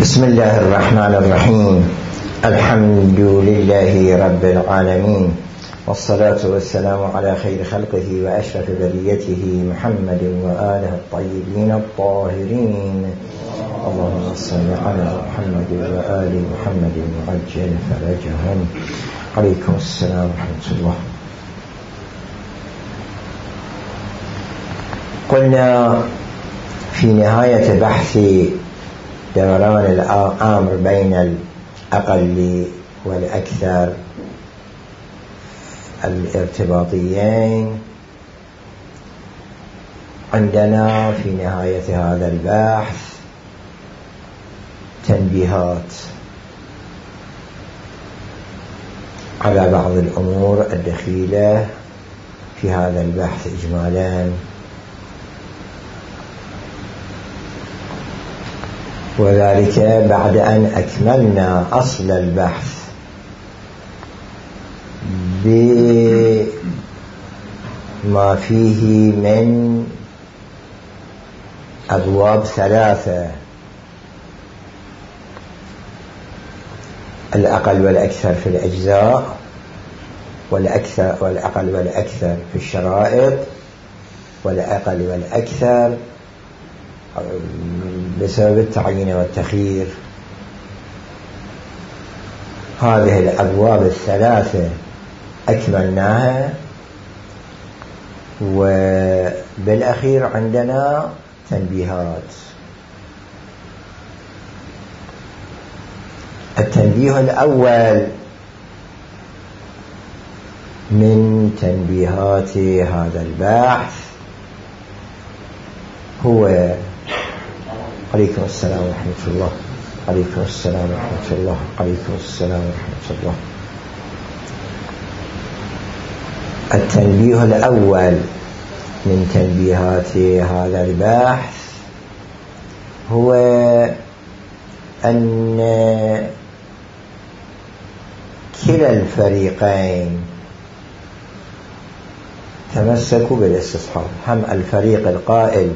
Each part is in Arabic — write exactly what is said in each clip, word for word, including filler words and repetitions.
بسم الله الرحمن الرحيم. الحمد لله رب العالمين، والصلاة والسلام على خير خلقه وأشرف بريته محمد وآله الطيبين الطاهرين. اللهم صل على محمد وآل محمد وعجل فرجهم. عليكم السلام ورحمة الله. قلنا في نهاية بحث دوران الأمر بين الأقل والأكثر الارتباطيين، عندنا في نهاية هذا البحث تنبيهات على بعض الأمور الدخيلة في هذا البحث إجمالا، وذلك بعد أن أكملنا أصل البحث بما فيه من أبواب ثلاثة: الأقل والأكثر في الأجزاء، والأكثر والأقل والأكثر في الشرائط، والأقل والأكثر بسبب التعيين والتخيير. هذه الأبواب الثلاثة أكملناها، وبالأخير عندنا تنبيهات. التنبيه الأول من تنبيهات هذا البحث هو عليكم السلام ورحمة الله. عليكم السلام ورحمة الله. عليكم السلام ورحمة الله. التنبيه الأول من تنبيهات هذا البحث هو أن كلا الفريقين تمسكوا بالاستصحاب، هم الفريق القائل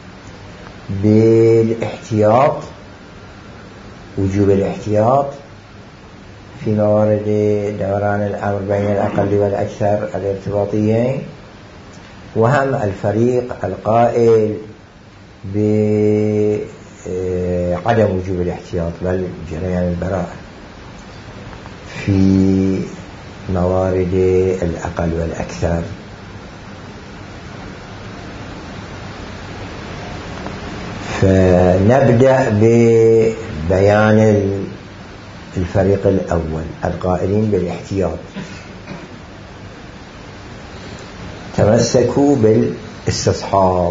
بالاحتياط، وجوب الاحتياط في موارد دوران الأمر بين الأقل والأكثر الارتباطيين، وهم الفريق القائل بعدم وجوب الاحتياط بل جريان البراءة في موارد الأقل والأكثر. فنبدأ ببيان الفريق الأول القائلين بالاحتياط. تمسكوا بالاستصحاب.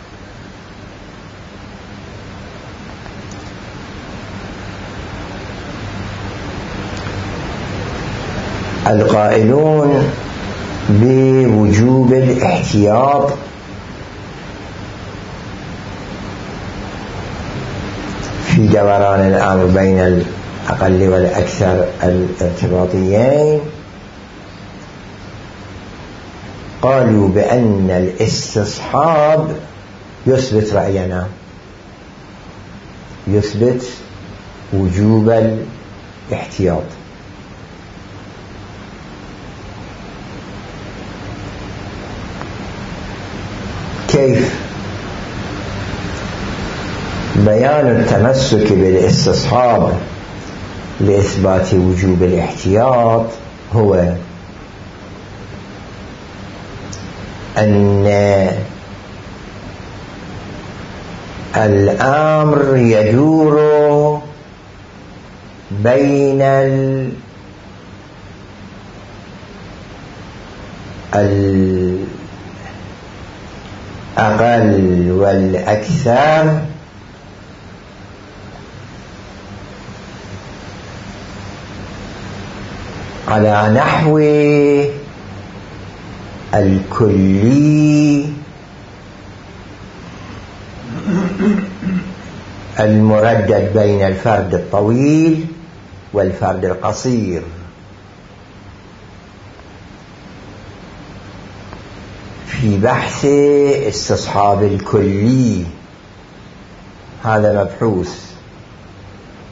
القائلون بوجوب الاحتياط في دوران الأمر بين الأقل والأكثر الارتباطيين قالوا بأن الاستصحاب يثبت رأينا، يثبت وجوب الاحتياط. كيف؟ بيان التمسك بالاستصحاب لإثبات وجوب الاحتياط هو أن الأمر يدور بين الأقل والأكثر على نحو الكلي المردد بين الفرد الطويل والفرد القصير. في بحث استصحاب الكلي هذا مبحوث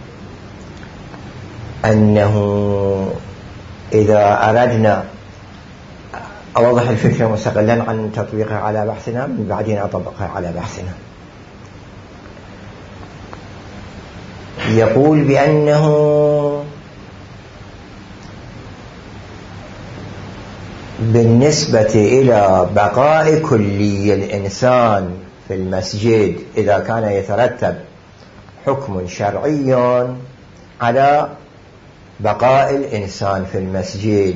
أنه إذا أردنا أوضح الفكرة مستقلا عن تطبيقها على بحثنا من بعدين أطبقها على بحثنا. يقول بأنه بالنسبة إلى بقاء كلي الإنسان في المسجد إذا كان يترتب حكم شرعي على بقاء الإنسان في المسجد،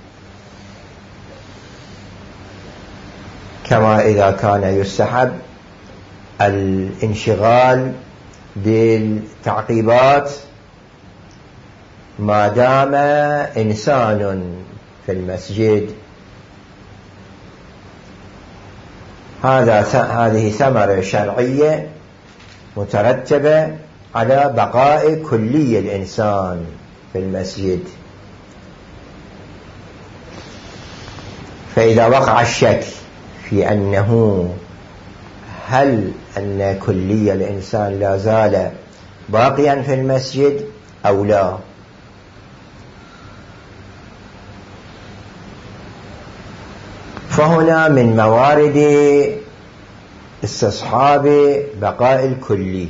كما إذا كان يستحب الانشغال بالتعقيبات ما دام إنسان في المسجد. هذا هذه ثمرة شرعية مترتبة على بقاء كلي الإنسان في المسجد. فإذا وقع الشك في أنه هل أن كلي الإنسان لا زال باقيا في المسجد أو لا، فهنا من موارد استصحاب بقاء الكلي.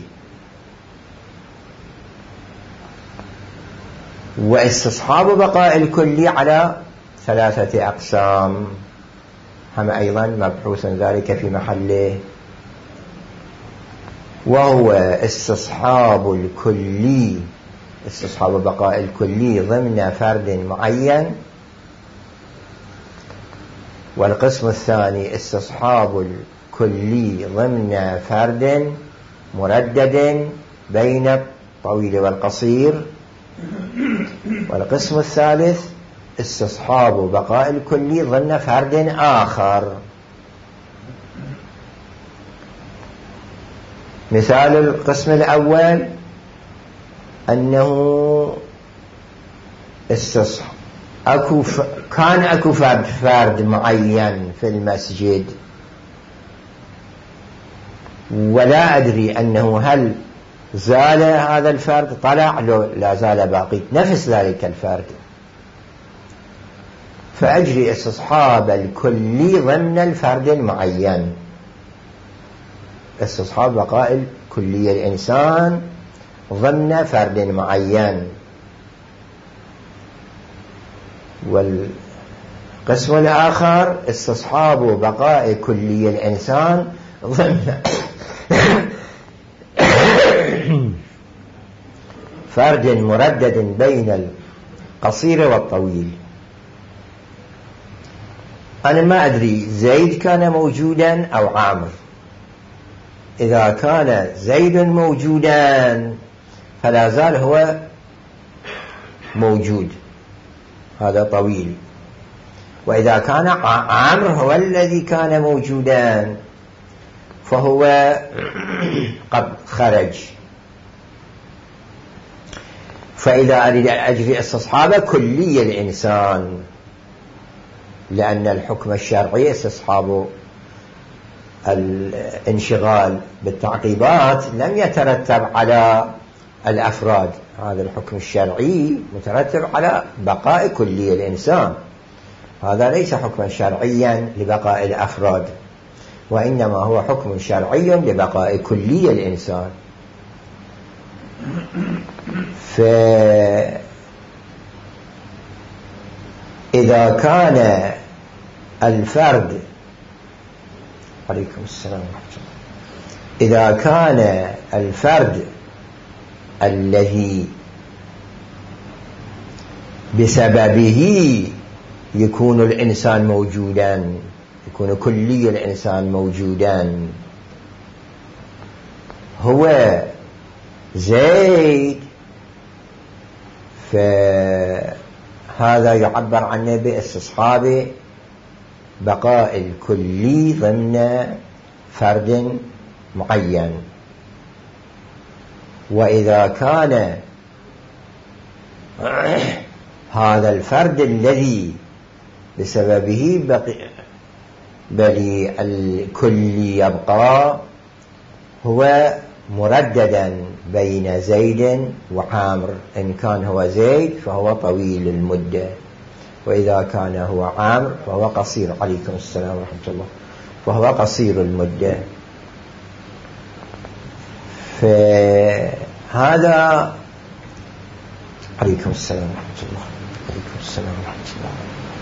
واستصحاب بقاء الكلي على ثلاثة أقسام، هم أيضا مبحوث ذلك في محله، وهو استصحاب الكلي استصحاب بقاء الكلي ضمن فرد معين، والقسم الثاني استصحاب الكلي ضمن فرد مردد بين الطويل والقصير، والقسم الثالث استصحاب بقاء الكلي ضمن فرد آخر. مثال القسم الأول أنه استصحاب أكو ف... كان أكو فرد, فرد معين في المسجد ولا أدري أنه هل زال هذا الفرد طلع لو لا زال باقي نفس ذلك الفرد، فأجري استصحاب الكلي ضمن الفرد المعين، استصحاب بقاء الكلي الإنسان ضمن فرد معين. والقسم الآخر استصحاب بقاء كلي الإنسان ضمن فرد مردد بين القصير والطويل. أنا ما أدري زيد كان موجودا أو عامر. إذا كان زيد موجودا فلا زال هو موجود، هذا طويل. وإذا كان عامر هو الذي كان موجودا فهو قد خرج. فإذا أريد أجري استصحاب كلي الإنسان، لأن الحكم الشرعي استصحاب الانشغال بالتعقيبات لم يترتب على الأفراد، هذا الحكم الشرعي مترتب على بقاء كلي الإنسان، هذا ليس حكما شرعيا لبقاء الأفراد، وإنما هو حكم شرعي لبقاء كلي الإنسان. فإذا كان الفرد عليكم السلام ورحمة الله إذا كان الفرد الذي بسببه يكون الإنسان موجودا، يكون كلي الإنسان موجودا، هو زيد، فهذا يعبر عنه باستصحاب بقاء الكلي ضمن فرد معين. وإذا كان هذا الفرد الذي بسببه بقي بل الكل يبقى هو مرددا بين زيد وعامر. إن كان هو زيد فهو طويل المدة، وإذا كان هو عامر فهو قصير، عليكم السلام ورحمة الله، فهو قصير المدة. فهذا عليكم السلام ورحمة الله، عليكم السلام ورحمة الله.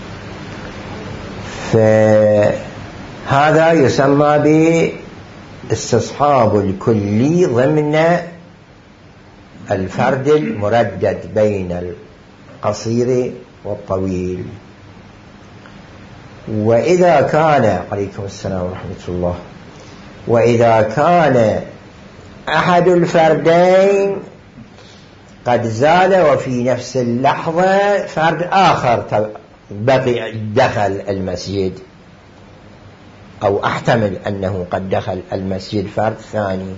فهذا يسمى باستصحاب الكلي ضمن الفرد المردد بين القصير والطويل. وإذا كان عليكم السلام ورحمة الله وإذا كان أحد الفردين قد زال وفي نفس اللحظة فرد آخر بقي دخل المسجد، أو أحتمل أنه قد دخل المسجد فرد ثاني،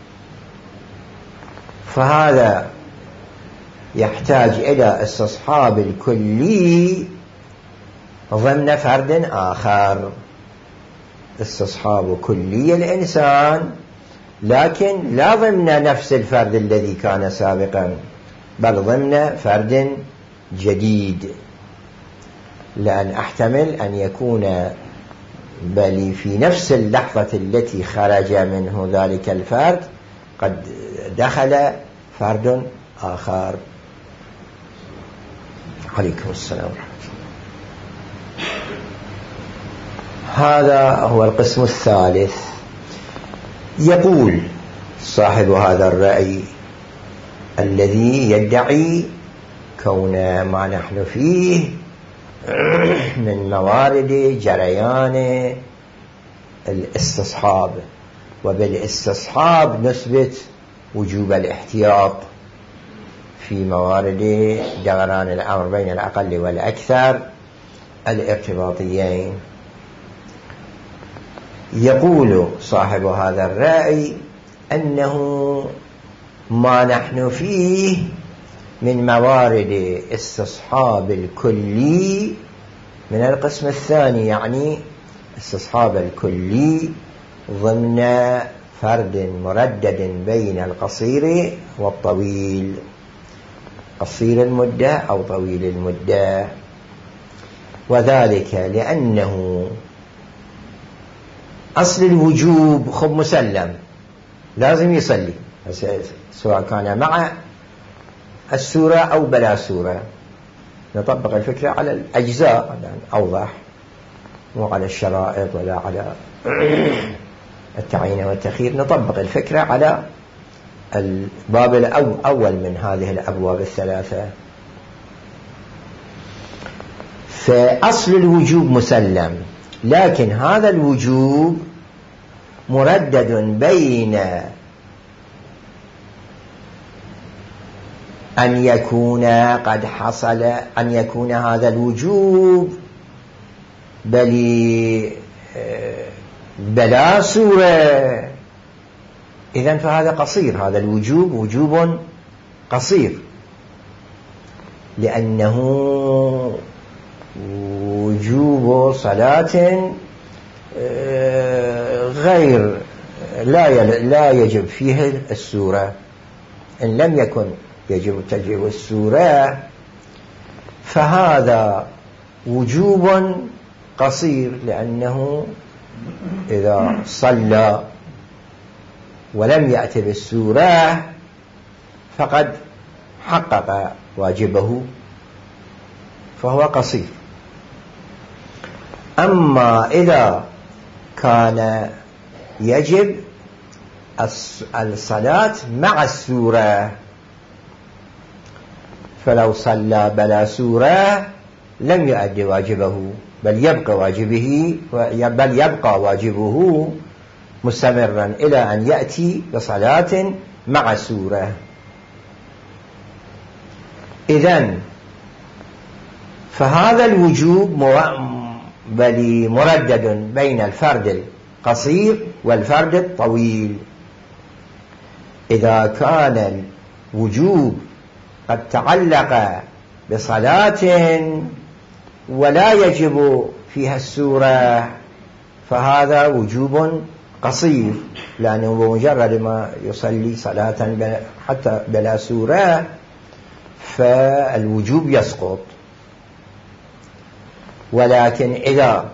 فهذا يحتاج إلى استصحاب الكلي ضمن فرد آخر. استصحاب كلي الإنسان، لكن لا ضمن نفس الفرد الذي كان سابقا، بل ضمن فرد جديد، لأن أحتمل أن يكون بل في نفس اللحظة التي خرج منه ذلك الفرد قد دخل فرد آخر. عليكم السلام ورحمة الله. هذا هو القسم الثالث. يقول صاحب هذا الرأي الذي يدعي كون ما نحن فيه من موارد جريان الاستصحاب، وبالاستصحاب نثبت وجوب الاحتياط في موارد دوران الأمر بين الأقل والأكثر الارتباطيين. يقول صاحب هذا الرأي أنه ما نحن فيه من موارد استصحاب الكلي من القسم الثاني، يعني استصحاب الكلي ضمن فرد مردد بين القصير والطويل، قصير المدة أو طويل المدة. وذلك لأنه أصل الوجوب خب مسلم، لازم يصلي سواء كان مع السورة أو بلا سورة. نطبق الفكرة على الأجزاء أوضح، مو على الشرائط ولا على التعيين والتخيير. نطبق الفكرة على الباب الأول من هذه الأبواب الثلاثة. فأصل الوجوب مسلم، لكن هذا الوجوب مردد بين أن يكون قد حصل أن يكون هذا الوجوب بل بلا سورة، إذن فهذا قصير، هذا الوجوب وجوب قصير، لأنه وجوب صلاة غير لا لا يجب فيه السورة. إن لم يكن يجب تجب السورة فهذا وجوب قصير، لأنه إذا صلى ولم يأتي بالسورة فقد حقق واجبه، فهو قصير. أما إذا كان يجب الصلاة مع السورة، فلو صلى بلا سورة لم يؤدي واجبه، بل يبقى واجبه بل يبقى واجبه مستمرا إلى أن يأتي بصلاة مع سورة. إذن فهذا الوجوب بل مردد بين الفرد القصير والفرد الطويل. إذا كان الوجوب قد تعلق بصلاة ولا يجب فيها السورة فهذا وجوب قصير، لأنه بمجرد ما يصلي صلاة حتى بلا سورة فالوجوب يسقط. ولكن إذا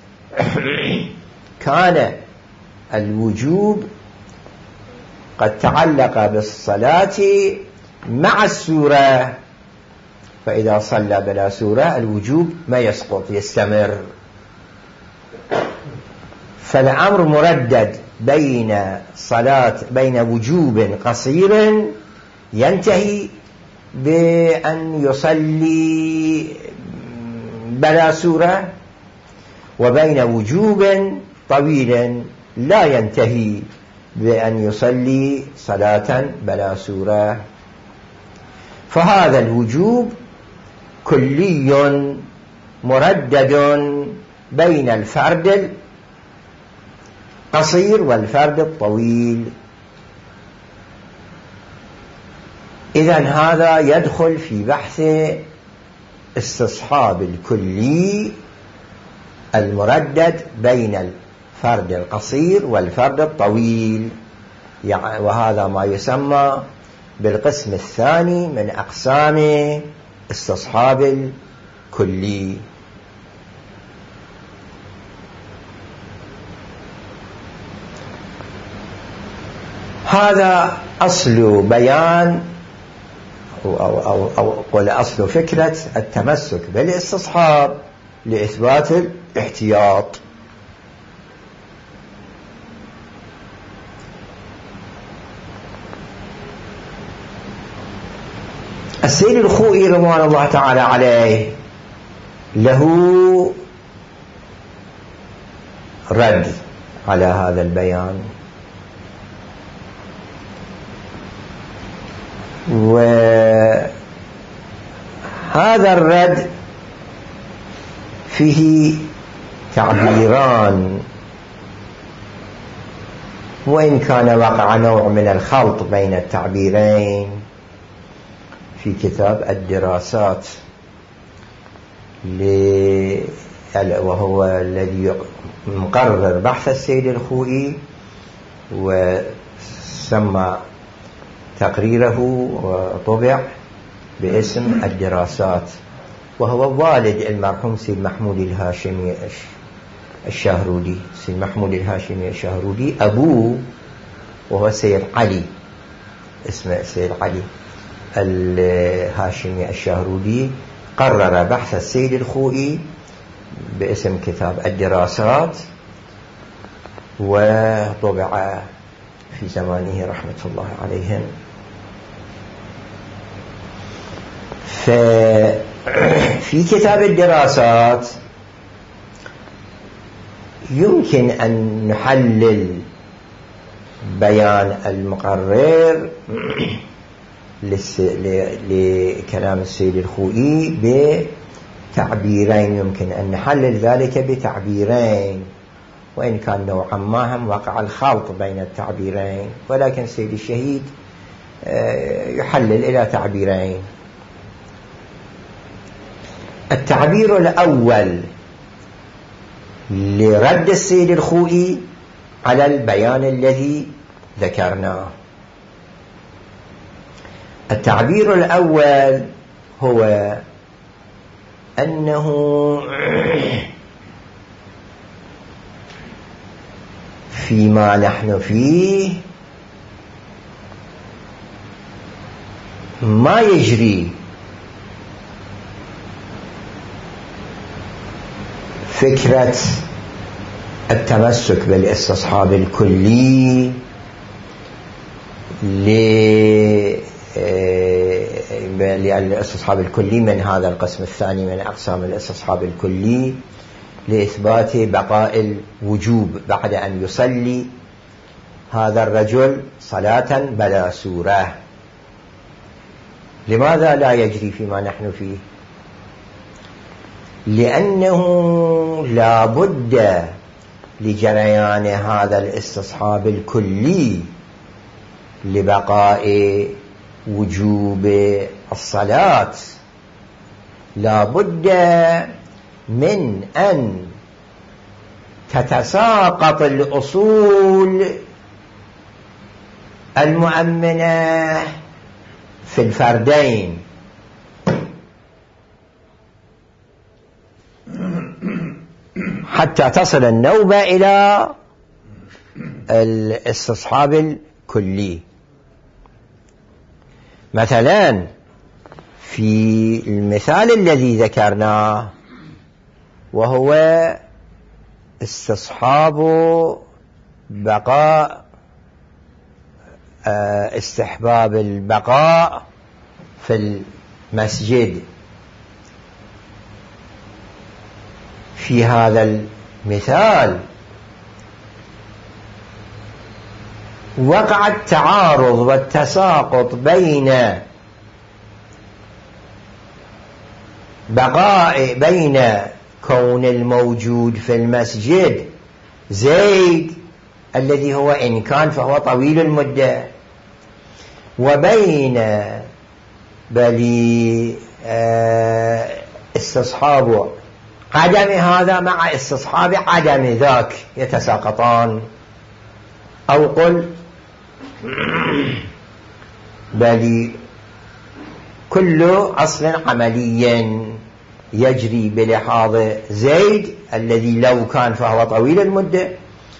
كان الوجوب قد تعلق بالصلاة مع السورة فإذا صلى بلا سورة الوجوب ما يسقط، يستمر. فالأمر مردد بين صلاة بين وجوب قصير ينتهي بأن يصلي بلا سورة، وبين وجوب طويل لا ينتهي بأن يصلي صلاة بلا سورة. فهذا الوجوب كلي مردد بين الفرد القصير والفرد الطويل. إذن هذا يدخل في بحث استصحاب الكلي المردد بين الفرد القصير والفرد الطويل، وهذا ما يسمى بالقسم الثاني من أقسام استصحاب الكلي. هذا أصل بيان أو, أو, أو قل أصل فكرة التمسك بالاستصحاب لإثبات الاحتياط. السيد الخوئي رضوان الله تعالى عليه له رد على هذا البيان، وهذا الرد فيه تعبيران، وإن كان وقع نوع من الخلط بين التعبيرين في كتاب الدراسات، وهو الذي مقرر بحث السيد الخوئي، وسمى تقريره وطبع باسم الدراسات، وهو والد المرحوم سيد محمود الهاشمي الشاهرودي. سيد محمود الهاشمي الشاهرودي أبوه وهو سيد علي، اسمه سيد علي الهاشمي الشاهرودي، قرر بحث السيد الخوئي باسم كتاب الدراسات، وطبع في زمانه رحمة الله عليهم. ففي كتاب الدراسات يمكن أن نحلل بيان المقرر لكلام السيد الخوئي بتعبيرين، يمكن أن نحلل ذلك بتعبيرين، وإن كان نوعا ما هم وقع الخلط بين التعبيرين، ولكن السيد الشهيد يحلل إلى تعبيرين. التعبير الأول لرد السيد الخوئي على البيان الذي ذكرناه. التعبير الأول هو أنه فيما نحن فيه ما يجري فكرة التمسك بالاستصحاب الكلي للاستصحاب الكلي من هذا القسم الثاني من أقسام الاستصحاب الكلي لإثبات بقاء الوجوب بعد أن يصلي هذا الرجل صلاة بلا سورة. لماذا لا يجري فيما نحن فيه؟ لأنه لا بد لجريان هذا الاستصحاب الكلي لبقاء وجوب الصلاة لا بد من أن تتساقط الأصول المؤمنة في الفردين، حتى تصل النوبة إلى الاستصحاب الكلي. مثلا في المثال الذي ذكرناه وهو استصحاب بقاء استحباب البقاء في المسجد، في هذا المثال وقع التعارض والتساقط بين بقاء بين كون الموجود في المسجد زيد الذي هو إن كان فهو طويل المدة، وبين بل استصحاب عدم هذا مع استصحاب عدم ذاك، يتساقطان. أو قل بل كل أصل عملي يجري بلحاظ زيد الذي لو كان فهو طويل المدة،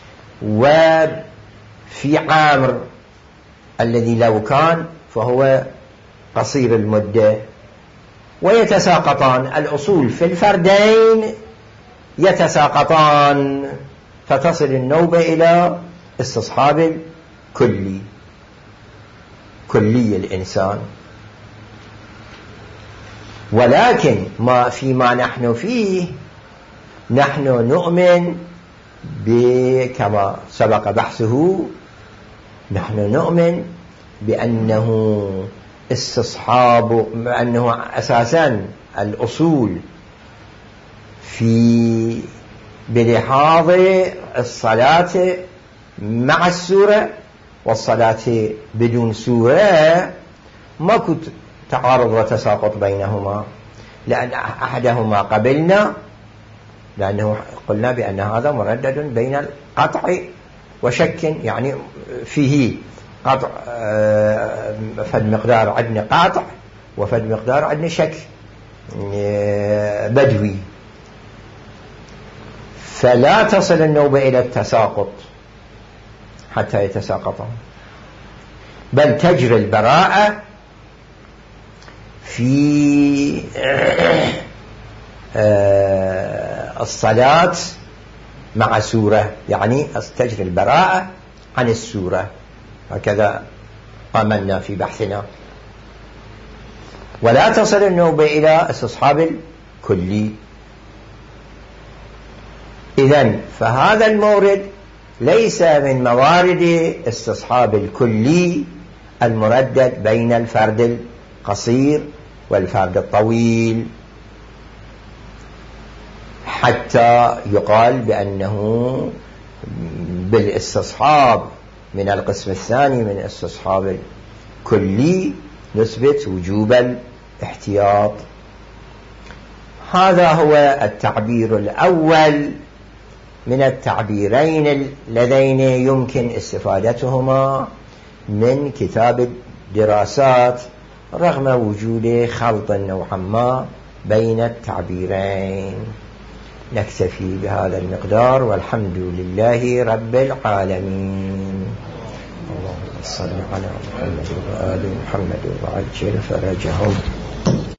وفي عامر الذي لو كان فهو قصير المدة، ويتساقطان. الأصول في الفردين يتساقطان، فتصل النوبة إلى استصحاب الكلي، كلي الإنسان. ولكن ما فيما نحن فيه نحن نؤمن كما سبق بحثه، نحن نؤمن بأنه استصحاب، بأنه أساسا الأصول في بلحاظ الصلاة مع السورة والصلاة بدون سورة ما كنت تعارض وتساقط بينهما، لأن أحدهما قبلنا لأنه قلنا بأن هذا مردد بين القطع وشك، يعني فيه قطع فد مقدار عندنا قاطع وفد مقدار عندنا شك بدوي، فلا تصل النوبة إلى التساقط حتى يتساقطا، بل تجري البراءة في الصلاة مع سورة، يعني تجري البراءة عن السورة، هكذا آمنا في بحثنا. ولا تصل النوبة إلى استصحاب الكلي. إذن فهذا المورد ليس من موارد استصحاب الكلي المردد بين الفرد القصير والفرد الطويل، حتى يقال بأنه بالاستصحاب من القسم الثاني من استصحاب الكلي نثبت وجوب الاحتياط. هذا هو التعبير الأول من التعبيرين اللذين يمكن استفادتهما من كتاب الدراسات رغم وجود خلط نوعا ما بين التعبيرين. نكتفي بهذا المقدار، والحمد لله رب العالمين. اللهم صل على محمد وآل محمد وعجل فرجهم.